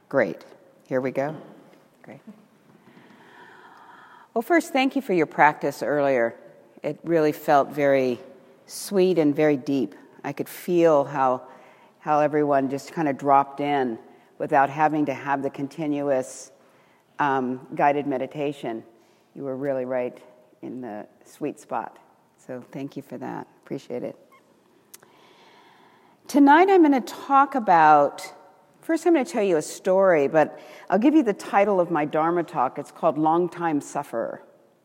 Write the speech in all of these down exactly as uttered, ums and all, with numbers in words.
Great. Here we go. Great. Well, first, thank you for your practice earlier. It really felt very sweet and very deep. I could feel how how everyone just kind of dropped in without having to have the continuous um, guided meditation. You were really right in the sweet spot. So thank you for that. Appreciate it. Tonight I'm going to talk about, first I'm going to tell you a story, but I'll give you the title of my Dharma talk. It's called Long-Time Sufferer.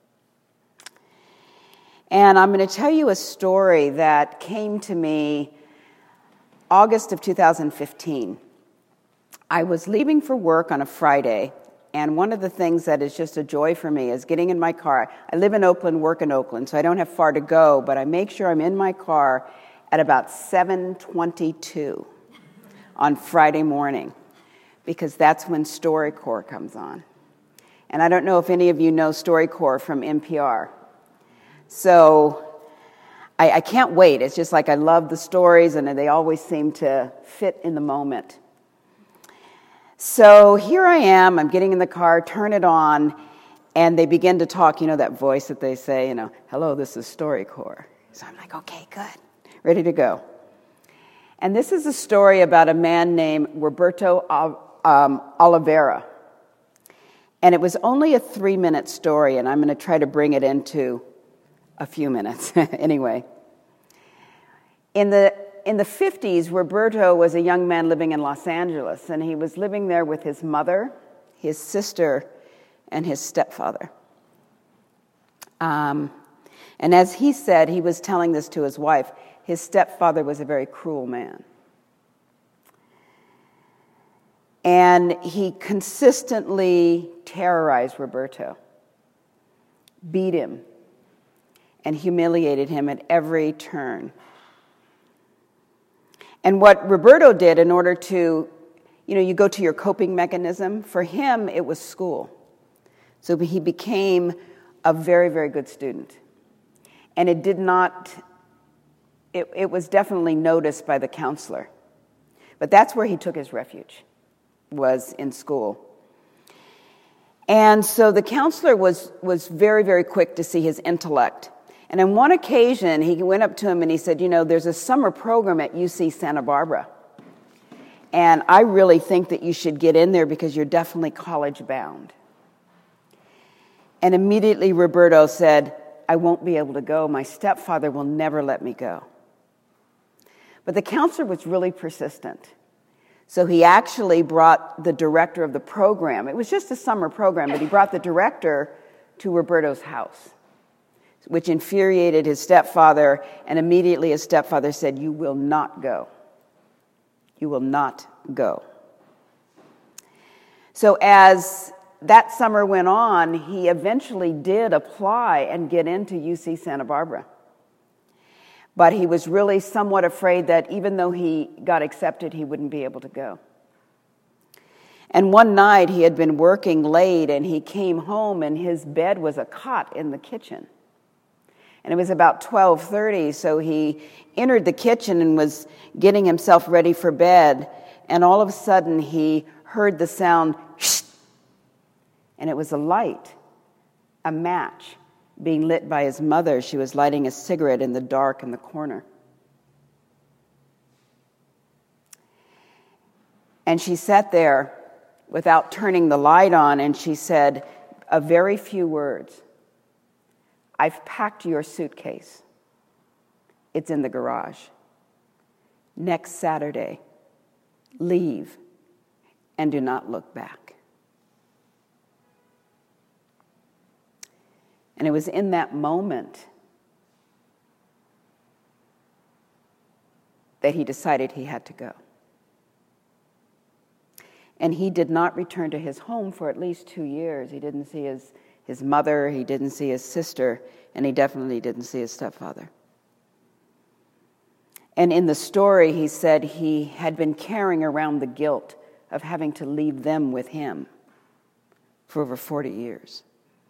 And I'm going to tell you a story that came to me August of two thousand fifteen. I was leaving for work on a Friday, and one of the things that is just a joy for me is getting in my car. I live in Oakland, work in Oakland, so I don't have far to go, but I make sure I'm in my car at about seven twenty-two on Friday morning, because that's when StoryCorps comes on. And I don't know if any of you know StoryCorps from N P R. So I, I can't wait. It's just like I love the stories, and they always seem to fit in the moment. So here I am. I'm getting in the car, turn it on, and they begin to talk. You know that voice that they say, you know, hello, this is StoryCorps. So I'm like, okay, good. Ready to go. And this is a story about a man named Roberto um, Oliveira. And it was only a three-minute story, and I'm going to try to bring it into a few minutes anyway. In the in the fifties, Roberto was a young man living in Los Angeles, and he was living there with his mother, his sister, and his stepfather. Um, and as he said, he was telling this to his wife, his stepfather was a very cruel man. And he consistently terrorized Roberto, beat him, and humiliated him at every turn. And what Roberto did in order to, you know, you go to your coping mechanism. For him, it was school. So he became a very, very good student. And it did not, it, it was definitely noticed by the counselor. But that's where he took his refuge, was in school. And so the counselor was, was very, very quick to see his intellect. And on one occasion, he went up to him and he said, you know, there's a summer program at U C Santa Barbara. And I really think that you should get in there because you're definitely college-bound. And immediately Roberto said, I won't be able to go. My stepfather will never let me go. But the counselor was really persistent. So he actually brought the director of the program. It was just a summer program, but he brought the director to Roberto's house, which infuriated his stepfather, and immediately his stepfather said, you will not go. You will not go. So as that summer went on, he eventually did apply and get into U C Santa Barbara. But he was really somewhat afraid that even though he got accepted, he wouldn't be able to go. And one night he had been working late, and he came home, and his bed was a cot in the kitchen. And it was about twelve thirty, so he entered the kitchen and was getting himself ready for bed. And all of a sudden, he heard the sound, shh, and it was a light, a match, being lit by his mother. She was lighting a cigarette in the dark in the corner. And she sat there without turning the light on, and she said a very few words. I've packed your suitcase. It's in the garage. Next Saturday, leave and do not look back. And it was in that moment that he decided he had to go. And he did not return to his home for at least two years. He didn't see his His mother, he didn't see his sister, and he definitely didn't see his stepfather. And in the story, he said he had been carrying around the guilt of having to leave them with him for over forty years.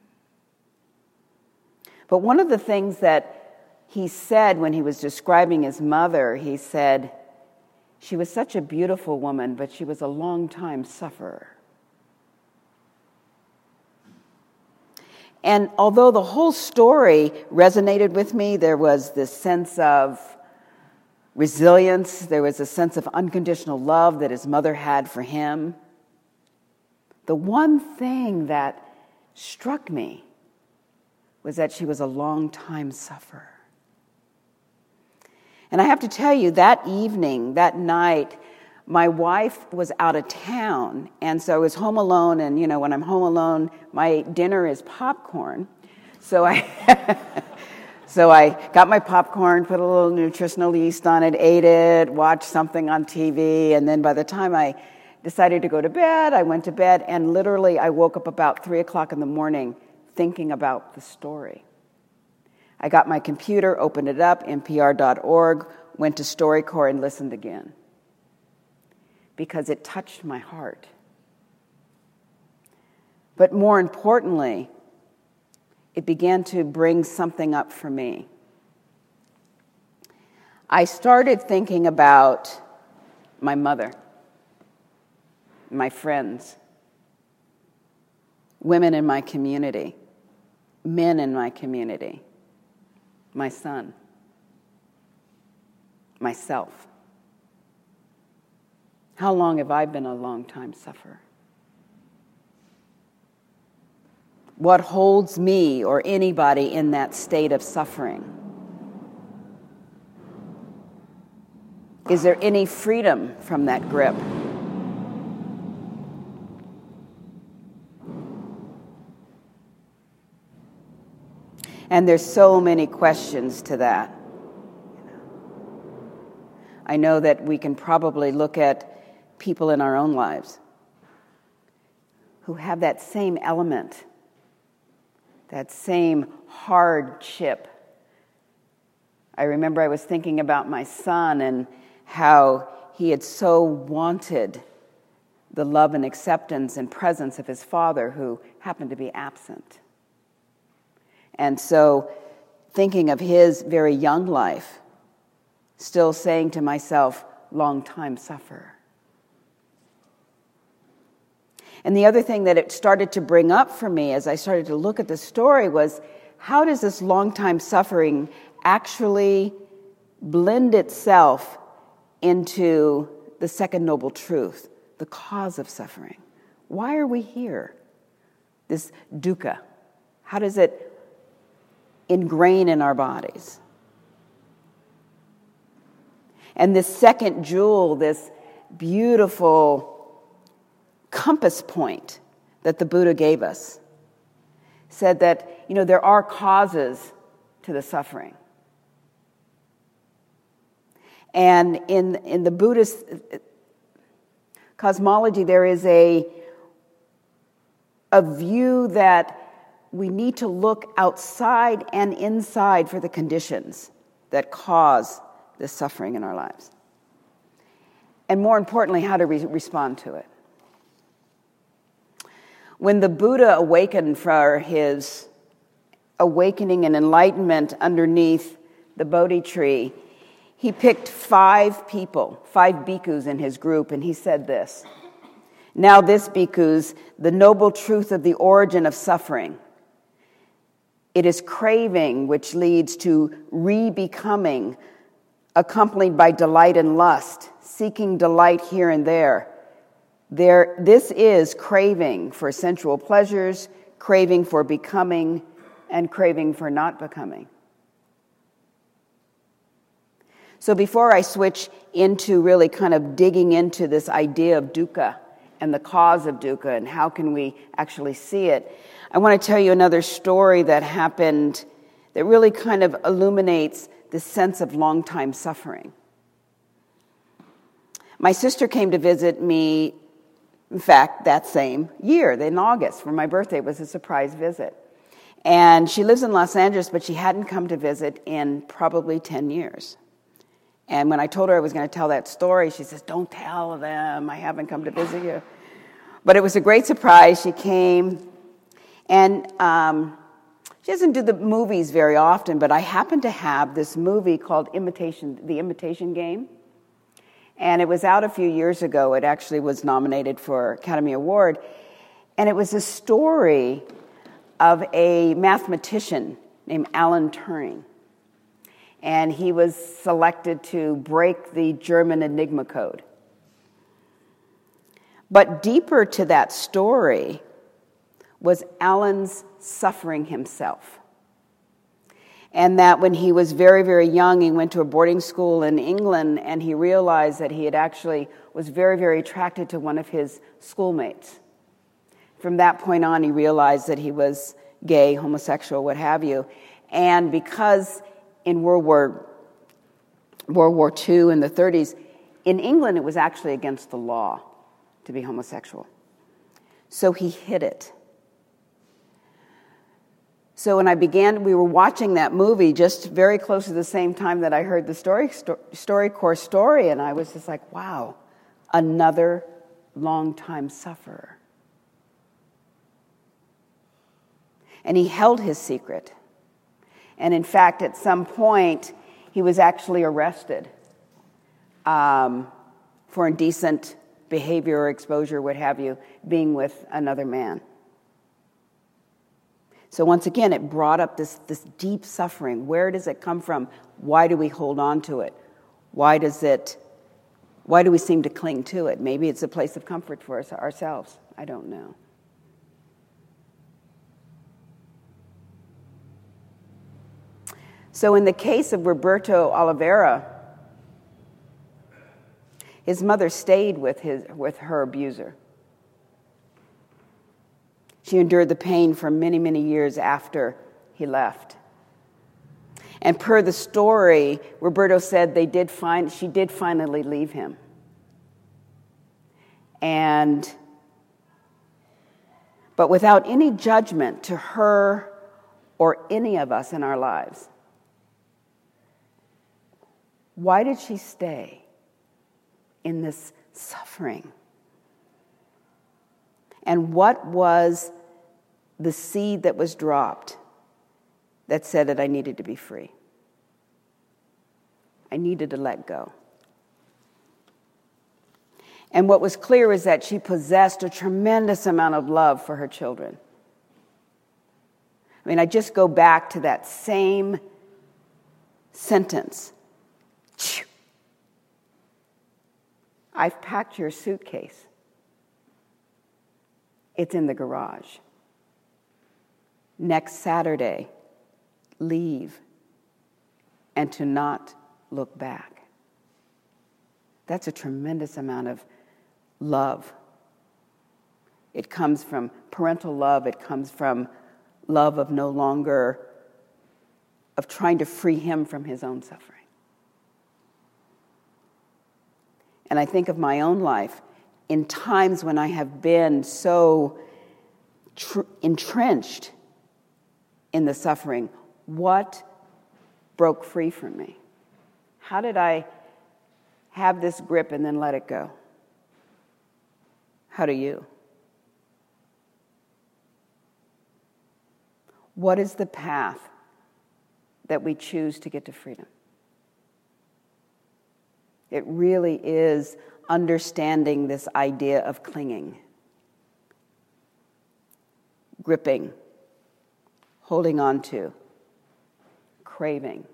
But one of the things that he said when he was describing his mother, he said, She was such a beautiful woman, but she was a long-time sufferer. And although the whole story resonated with me, there was this sense of resilience, there was a sense of unconditional love that his mother had for him. The one thing that struck me was that she was a long-time sufferer. And I have to tell you, that evening, that night, my wife was out of town, and so I was home alone, and, you know, when I'm home alone, my dinner is popcorn. So I so I got my popcorn, put a little nutritional yeast on it, ate it, watched something on T V, and then by the time I decided to go to bed, I went to bed, and literally I woke up about three o'clock in the morning thinking about the story. I got my computer, opened it up, N P R dot org, went to StoryCorps and listened again because it touched my heart. But more importantly, it began to bring something up for me. I started thinking about my mother, my friends, women in my community, men in my community, my son, myself. How long have I been a long-time sufferer? What holds me or anybody in that state of suffering? Is there any freedom from that grip? And there's so many questions to that. I know that we can probably look at people in our own lives who have that same element, that same hardship. I remember I was thinking about my son and how he had so wanted the love and acceptance and presence of his father, who happened to be absent. And so, thinking of his very young life, still saying to myself, long-time sufferer. And the other thing that it started to bring up for me as I started to look at the story was, how does this long-time suffering actually blend itself into the second noble truth, the cause of suffering? Why are we here? This dukkha, how does it ingrain in our bodies? And this second jewel, this beautiful compass point that the Buddha gave us, said that, you know, there are causes to the suffering. And in, in the Buddhist cosmology, there is a, a view that we need to look outside and inside for the conditions that cause this suffering in our lives. And more importantly, how to re- respond to it. When the Buddha awakened for his awakening and enlightenment underneath the Bodhi tree, he picked five people, five bhikkhus in his group, and he said this: "Now this, bhikkhus, the noble truth of the origin of suffering. It is craving which leads to re-becoming, accompanied by delight and lust, seeking delight here and there. There, this is craving for sensual pleasures, craving for becoming, and craving for not becoming." So before I switch into really kind of digging into this idea of dukkha and the cause of dukkha and how can we actually see it, I want to tell you another story that happened that really kind of illuminates this sense of long-time suffering. My sister came to visit me, in fact, that same year, in August, for my birthday. It was a surprise visit. And she lives in Los Angeles, but she hadn't come to visit in probably ten years. And when I told her I was going to tell that story, she says, "Don't tell them, I haven't come to visit you." But it was a great surprise. She came, and um, she doesn't do the movies very often, but I happen to have this movie called Imitation, The Imitation Game. And it was out a few years ago. It actually was nominated for Academy Award. And it was a story of a mathematician named Alan Turing. And he was selected to break the German Enigma code. But deeper to that story was Alan's suffering himself. And that when he was very, very young, he went to a boarding school in England, and he realized that he had actually was very, very attracted to one of his schoolmates. From that point on, he realized that he was gay, homosexual, what have you. And because in World War, World War Two in the thirties, in England it was actually against the law to be homosexual. So he hid it. So when I began, we were watching that movie just very close to the same time that I heard the story, sto- StoryCorps story, and I was just like, wow, another long-time sufferer. And he held his secret. And in fact, at some point, he was actually arrested um, for indecent behavior or exposure, what have you, being with another man. So once again, it brought up this, this deep suffering. Where does it come from? Why do we hold on to it? Why does it, why do we seem to cling to it? Maybe it's a place of comfort for us ourselves. I don't know. So in the case of Roberto Oliveira, his mother stayed with his with her abuser. She endured the pain for many, many years after he left. And per the story, Roberto said they did find she did finally leave him. And but without any judgment to her or any of us in our lives. Why did she stay in this suffering? And what was the seed that was dropped that said that I needed to be free? I needed to let go. And what was clear is that she possessed a tremendous amount of love for her children. I mean, I just go back to that same sentence. I've packed your suitcase. It's in the garage. Next Saturday, leave and to not look back. That's a tremendous amount of love. It comes from parental love. It comes from love of no longer, of trying to free him from his own suffering. And I think of my own life in times when I have been so tr- entrenched in the suffering. What broke free from me? How did I have this grip and then let it go? How do you? What is the path that we choose to get to freedom? It really is understanding this idea of clinging, gripping, holding on to, craving.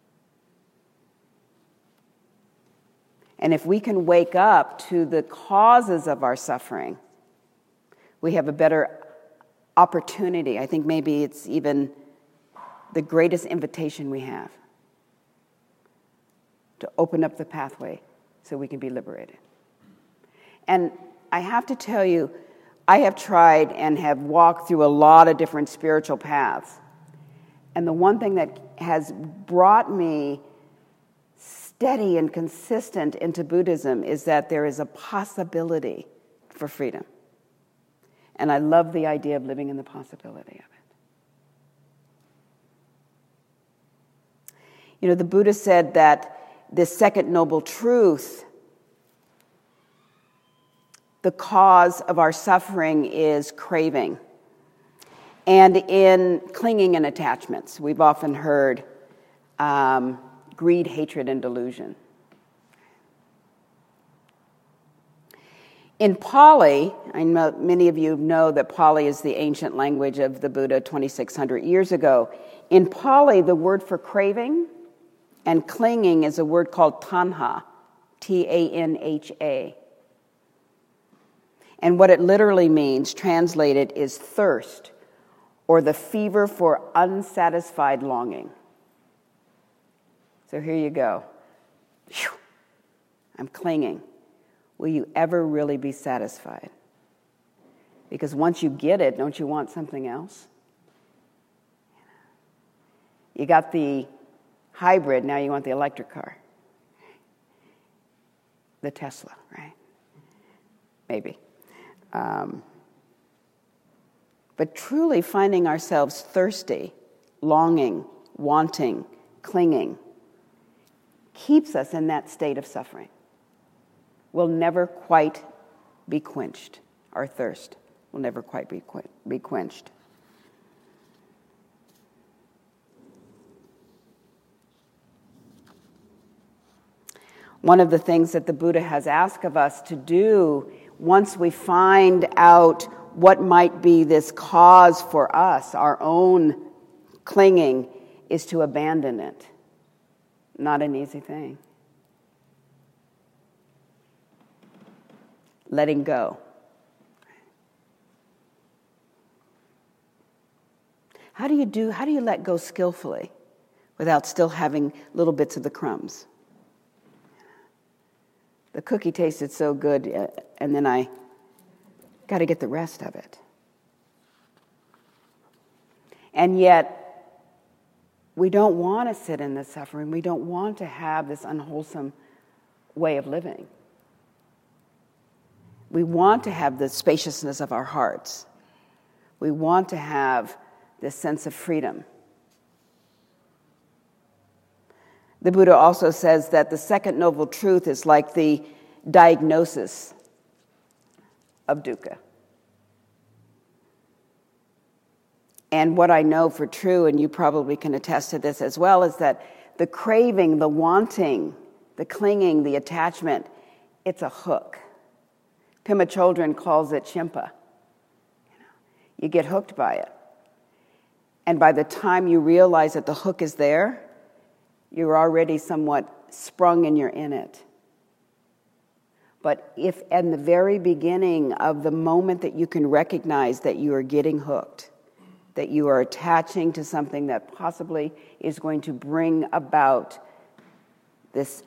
And if we can wake up to the causes of our suffering, we have a better opportunity. I think maybe it's even the greatest invitation we have to open up the pathway so we can be liberated. And I have to tell you, I have tried and have walked through a lot of different spiritual paths. And the one thing that has brought me steady and consistent into Buddhism is that there is a possibility for freedom. And I love the idea of living in the possibility of it. You know, the Buddha said that this second noble truth, the cause of our suffering is craving. And in clinging and attachments, we've often heard um, greed, hatred, and delusion. In Pali, I know many of you know that Pali is the ancient language of the Buddha twenty-six hundred years ago. In Pali, the word for craving and clinging is a word called tanha, T A N H A. And what it literally means, translated, is thirst, or the fever for unsatisfied longing. So here you go. Whew. I'm clinging. Will you ever really be satisfied? Because once you get it, don't you want something else? You got the hybrid, now you want the electric car. The Tesla, right? Maybe. Um, but truly finding ourselves thirsty, longing, wanting, clinging, keeps us in that state of suffering. We'll never quite be quenched. Our thirst will never quite be, qu- be quenched. One of the things that the Buddha has asked of us to do once we find out what might be this cause for us, our own clinging, is to abandon it. Not an easy thing. Letting go. How do you do, how do you let go skillfully without still having little bits of the crumbs? The cookie tasted so good, and then I got to get the rest of it. And yet, we don't want to sit in this suffering. We don't want to have this unwholesome way of living. We want to have the spaciousness of our hearts. We want to have this sense of freedom. The Buddha also says that the second noble truth is like the diagnosis of dukkha. And what I know for true, and you probably can attest to this as well, is that the craving, the wanting, the clinging, the attachment, it's a hook. Pema Chodron calls it shimpa. You get hooked by it. And by the time you realize that the hook is there, you're already somewhat sprung and you're in it. But if in the very beginning of the moment that you can recognize that you are getting hooked, that you are attaching to something that possibly is going to bring about this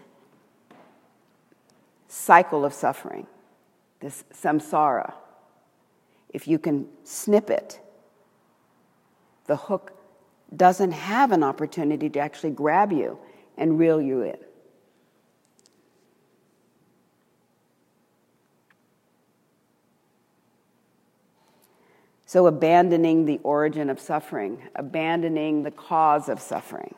cycle of suffering, this samsara, if you can snip it, the hook doesn't have an opportunity to actually grab you and reel you in. So abandoning the origin of suffering, abandoning the cause of suffering.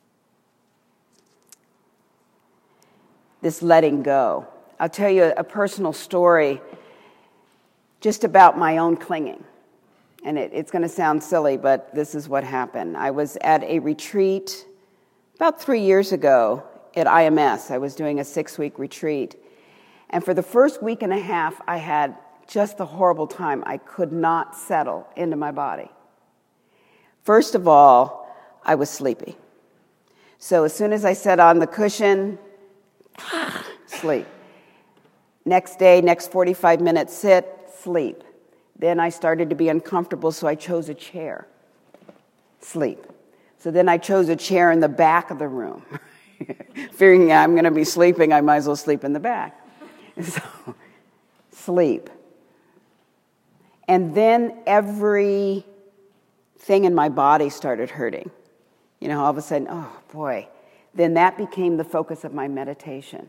This letting go. I'll tell you a personal story just about my own clinging. And it, it's going to sound silly, but this is what happened. I was at a retreat about three years ago at I M S. I was doing a six-week retreat. And for the first week and a half, I had just a horrible time. I could not settle into my body. First of all, I was sleepy. So as soon as I sat on the cushion, sleep. Next day, next forty-five minutes, sit, sleep. Then I started to be uncomfortable, so I chose a chair. Sleep. So then I chose a chair in the back of the room. Figuring I'm going to be sleeping, I might as well sleep in the back. So, sleep. And then every thing in my body started hurting. You know, all of a sudden, oh boy. Then that became the focus of my meditation.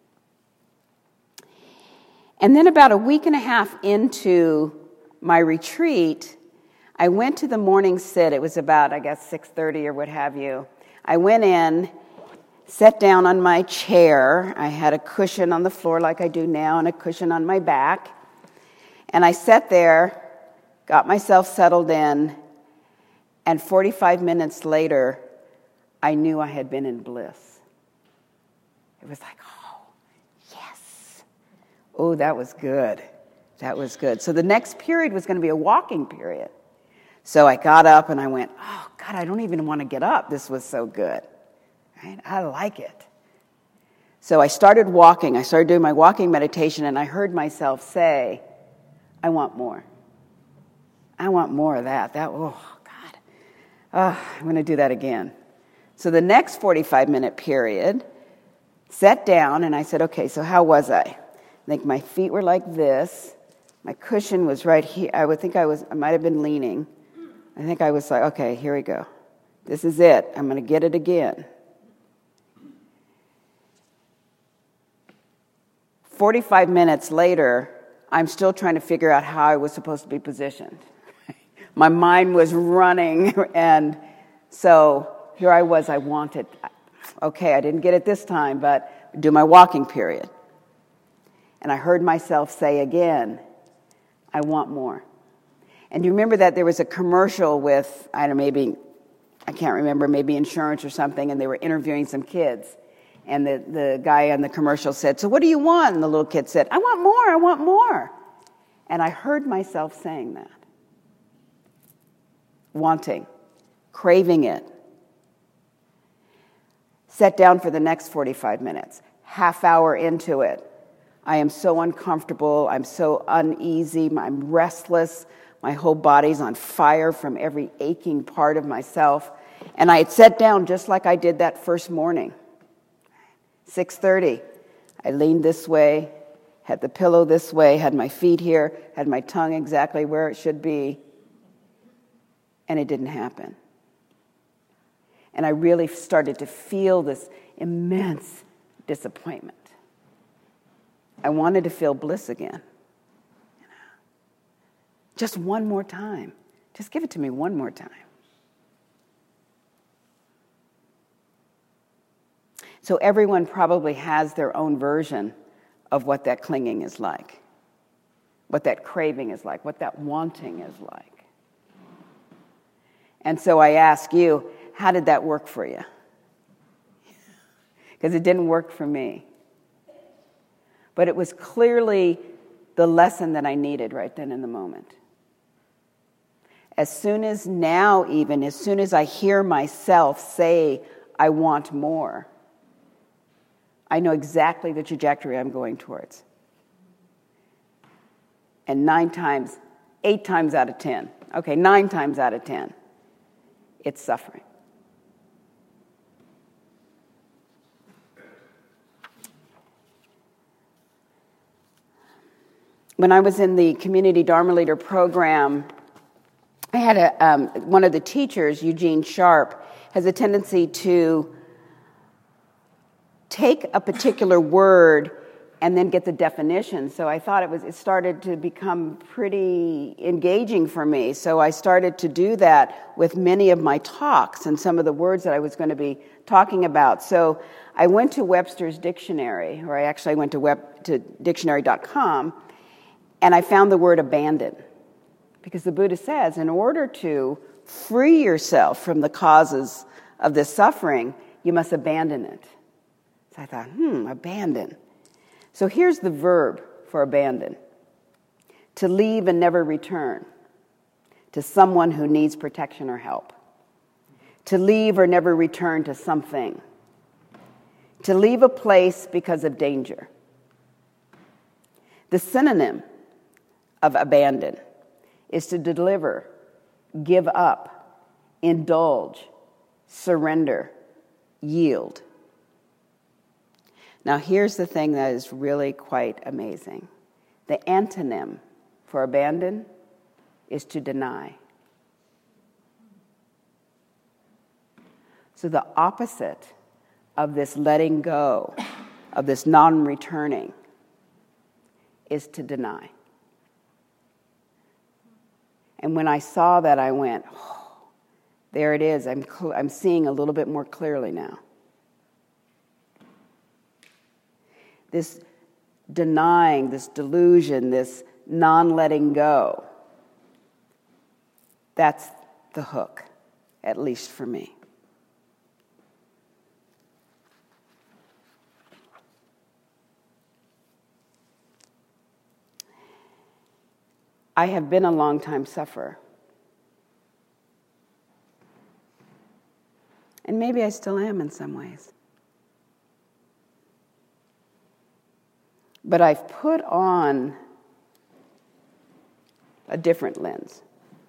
And then about a week and a half into my retreat, I went to the morning sit. It was about, I guess, six thirty or what have you. I went in, sat down on my chair. I had a cushion on the floor like I do now and a cushion on my back. And I sat there, got myself settled in, and forty-five minutes later, I knew I had been in bliss. It was like, oh, yes. Oh, that was good. That was good. So the next period was going to be a walking period. So I got up and I went, oh, God, I don't even want to get up. This was so good. Right? I like it. So I started walking. I started doing my walking meditation, and I heard myself say, I want more. I want more of that. That, oh, God. Oh, I'm going to do that again. So the next forty-five minute period, sat down, and I said, okay, so how was I? I think my feet were like this. My cushion was right here. I would think I was, I might have been leaning. I think I was like, okay, here we go. This is it. I'm going to get it again. forty-five minutes later, I'm still trying to figure out how I was supposed to be positioned. My mind was running, and so here I was. I wanted, okay, I didn't get it this time, but do my walking period. And I heard myself say again, I want more. And you remember that there was a commercial with, I don't know, maybe, I can't remember, maybe insurance or something, and they were interviewing some kids. And the, the guy on the commercial said, so what do you want? And the little kid said, I want more, I want more. And I heard myself saying that. Wanting, craving it. Sat down for the next forty-five minutes, half hour into it. I am so uncomfortable, I'm so uneasy, I'm restless, my whole body's on fire from every aching part of myself. And I had sat down just like I did that first morning. six thirty, I leaned this way, had the pillow this way, had my feet here, had my tongue exactly where it should be, and it didn't happen. And I really started to feel this immense disappointment. I wanted to feel bliss again. Just one more time. Just give it to me one more time. So everyone probably has their own version of what that clinging is like, what that craving is like, what that wanting is like. And so I ask you, how did that work for you? Because it didn't work for me. But it was clearly the lesson that I needed right then in the moment. As soon as now even, as soon as I hear myself say, I want more, I know exactly the trajectory I'm going towards. And nine times, eight times out of ten, okay, nine times out of ten, it's suffering. When I was in the Community Dharma Leader program, I had a, um, one of the teachers, Eugene Sharp, has a tendency to take a particular word and then get the definition. So I thought it was, it started to become pretty engaging for me. So I started to do that with many of my talks and some of the words that I was going to be talking about. So I went to Webster's Dictionary, or I actually went to web to dictionary dot com, and I found the word abandon. Because the Buddha says, in order to free yourself from the causes of this suffering, you must abandon it. So I thought, hmm, abandon. So here's the verb for abandon. To leave and never return to someone who needs protection or help. To leave or never return to something. To leave a place because of danger. The synonym of abandon is to deliver, give up, indulge, surrender, yield. Now, here's the thing that is really quite amazing. The antonym for abandon is to deny. So the opposite of this letting go, of this non-returning, is to deny. And when I saw that, I went, oh, there it is. I'm, cl- I'm seeing a little bit more clearly now. This denying, this delusion, this non-letting go, that's the hook, at least for me. I have been a long-time sufferer. And maybe I still am in some ways. But I've put on a different lens.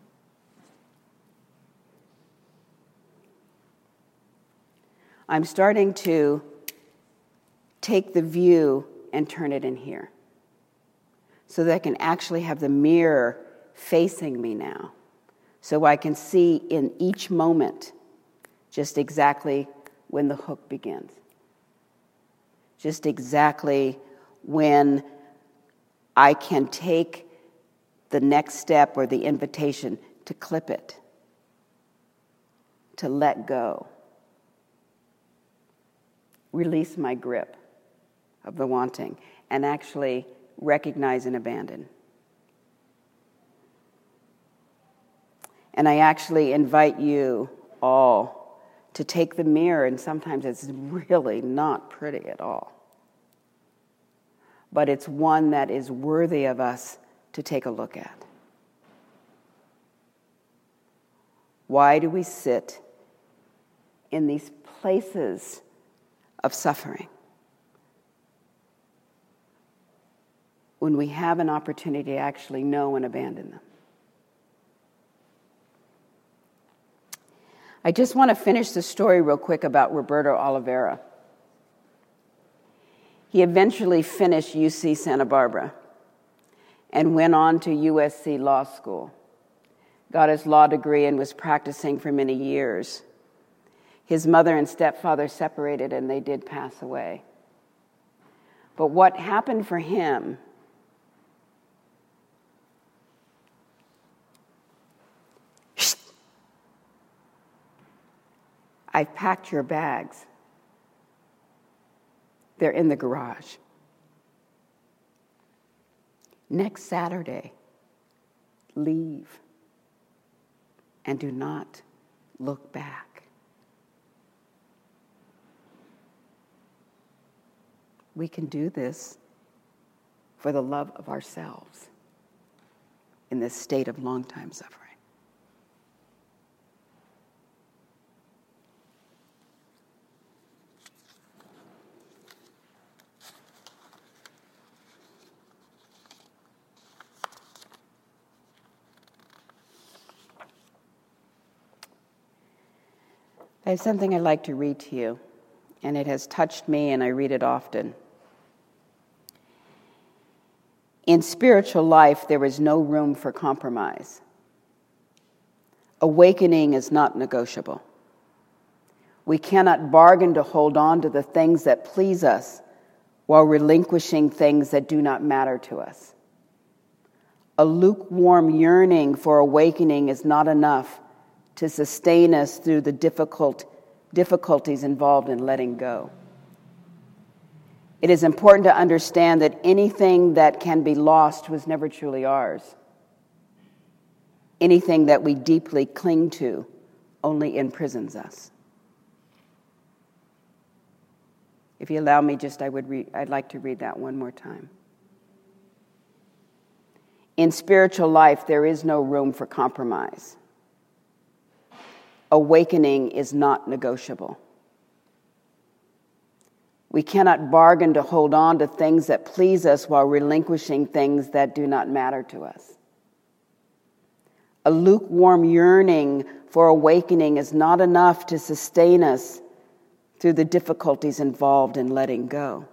I'm starting to take the view and turn it in here so that I can actually have the mirror facing me now, so I can see in each moment just exactly when the hook begins, just exactly when I can take the next step or the invitation to clip it, to let go, release my grip of the wanting, and actually recognize and abandon. And I actually invite you all to take the mirror, and sometimes it's really not pretty at all, but it's one that is worthy of us to take a look at. Why do we sit in these places of suffering when we have an opportunity to actually know and abandon them? I just want to finish the story real quick about Roberto Oliveira. He eventually finished U C Santa Barbara and went on to U S C Law School, got his law degree, and was practicing for many years. His mother and stepfather separated, and they did pass away. But what happened for him I've packed your bags. They're in the garage. Next Saturday, leave and do not look back. We can do this for the love of ourselves in this state of long-time suffering. I have something I'd like to read to you, and it has touched me, and I read it often. In spiritual life, there is no room for compromise. Awakening is not negotiable. We cannot bargain to hold on to the things that please us while relinquishing things that do not matter to us. A lukewarm yearning for awakening is not enough to sustain us through the difficult difficulties involved in letting go. It is important to understand that anything that can be lost was never truly ours. Anything that we deeply cling to only imprisons us. If you allow me, just I would read, I'd like to read that one more time. In spiritual life, there is no room for compromise. Awakening is not negotiable. We cannot bargain to hold on to things that please us while relinquishing things that do not matter to us. A lukewarm yearning for awakening is not enough to sustain us through the difficulties involved in letting go.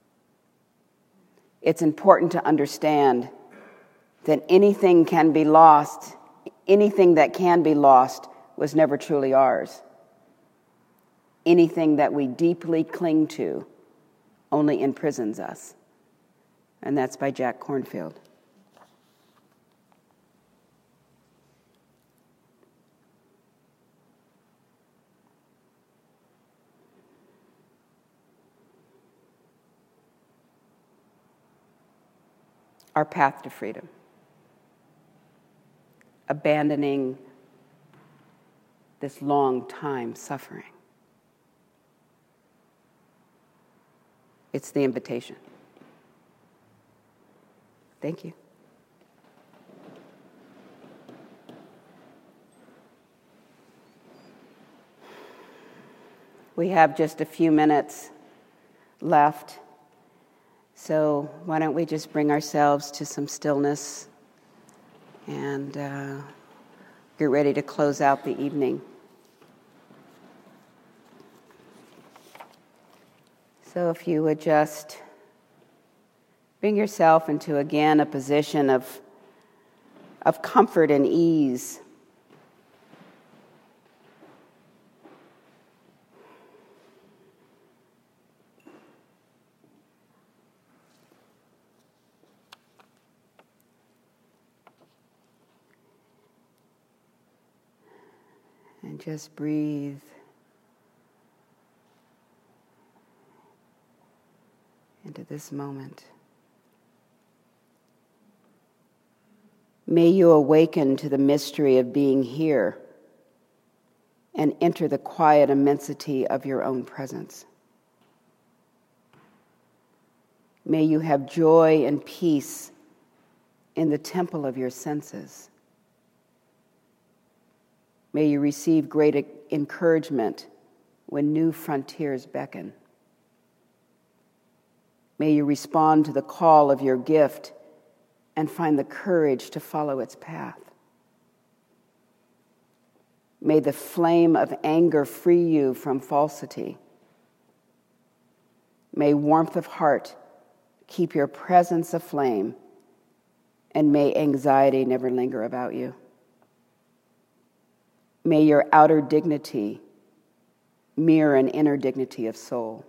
It's important to understand that anything can be lost, anything that can be lost was never truly ours. Anything that we deeply cling to only imprisons us. And that's by Jack Kornfield. Our path to freedom. Abandoning this long time suffering. It's the invitation. Thank you. We have just a few minutes left, so why don't we just bring ourselves to some stillness and uh, get ready to close out the evening. So if you would just bring yourself into, again, a position of, of comfort and ease. And just breathe into this moment. May you awaken to the mystery of being here and enter the quiet immensity of your own presence. May you have joy and peace in the temple of your senses. May you receive great encouragement when new frontiers beckon. May you respond to the call of your gift and find the courage to follow its path. May the flame of anger free you from falsity. May warmth of heart keep your presence aflame, and may anxiety never linger about you. May your outer dignity mirror an inner dignity of soul.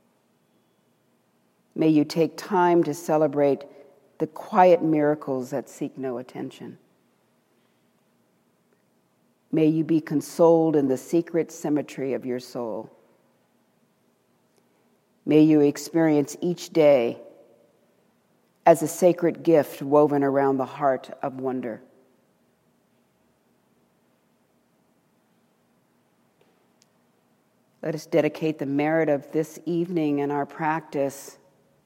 May you take time to celebrate the quiet miracles that seek no attention. May you be consoled in the secret symmetry of your soul. May you experience each day as a sacred gift woven around the heart of wonder. Let us dedicate the merit of this evening and our practice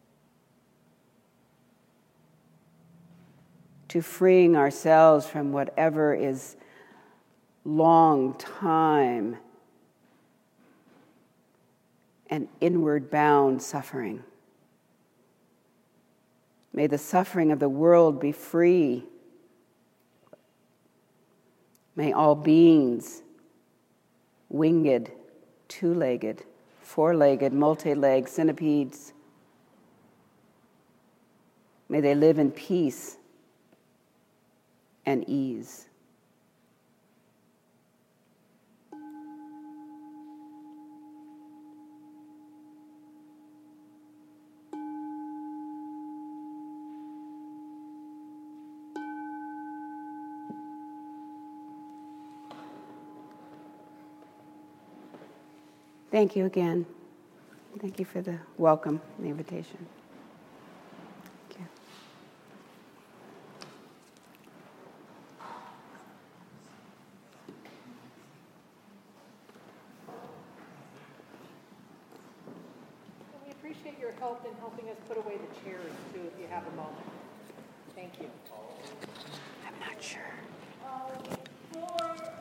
to freeing ourselves from whatever is long time and inward bound suffering. May the suffering of the world be free. May all beings, winged, two-legged, four-legged, multi-legged, centipedes, may they live in peace and ease. Thank you again. Thank you for the welcome and the invitation. Thank you. We appreciate your help in helping us put away the chairs, too, if you have a moment. Thank you. I'm not sure. Uh, for